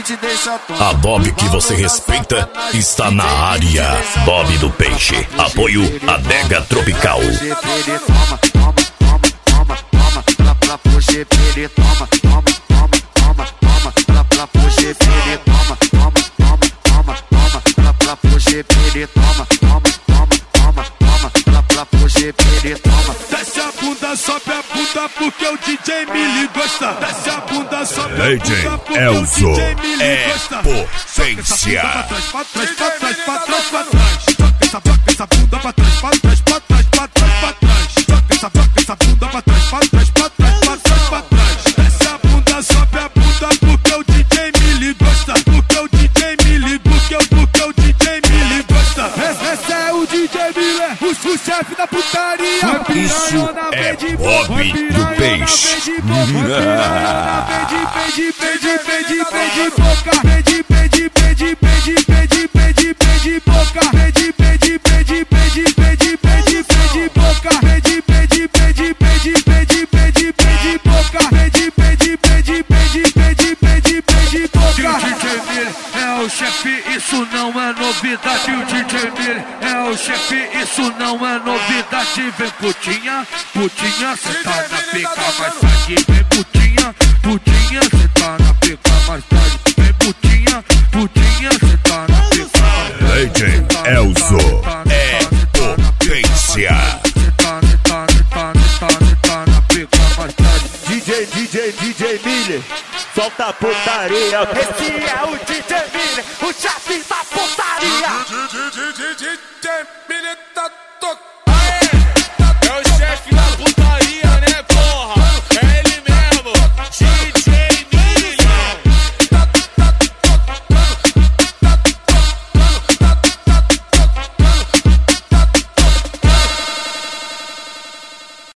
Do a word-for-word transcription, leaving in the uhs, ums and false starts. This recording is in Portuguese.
te deixa tonto. A Bob que você respeita está na área. Bob do Peixe. Apoio Adega Tropical. Toma, toma, toma, toma, toma, pra, pra puxar, pere, toma, toma, toma, toma, toma, pra, pra puxar, pere, toma, toma, toma, toma, toma, pra, pra puxar, pere, toma, toma, toma, toma, toma, pra, pra puxar, pere, toma. Desce a bunda, sobe a bunda porque o D J Mili gosta. Desce a bunda, sobe a D J bunda porque Elzo o D J Mili é gosta. potência. Pra trás, pra trás, pra trás, pra trás, pra trás. Joga essa, joga essa bunda pra trás, pra trás, pra trás, pra trás, pra trás. Joga essa, joga essa bunda pra trás, pra trás, pra trás, pra trás, pra trás. Desce a bunda, sobe a bunda porque o D J Mili gosta. Porque o D J Mili, porque o, porque o D J Mili gosta. Esse é o D J Mili, o, o chefe da putaria. Isso é Bob do Peixe. Pede, pede, pede, pede, boca. Pede, pede, pede, pede, pede, pede, pede, boca. Pede, pede, pede, pede, pede, pede, pede, boca. Pede, pede, pede, pede, pede, pede, pede, boca. Pede, pede, pede, pede, pede, pede, pede, boca. O D J Mili é o chefe, isso não é novidade. O D J Mili é o chefe, isso não é novidade. Vem putinha, putinha, cê tá na pica mais tarde. Vem putinha, putinha, cê tá na pica mais tarde. Vem putinha, putinha, cê tá na pica mais tarde. D J Elzo é potência. Cê tá, cê tá, cê tá, cê tá, cê tá na pica mais tarde. D J, D J, D J Mili, solta a putaria. Esse é o D J Mili, o chefe da putaria. D J Mili.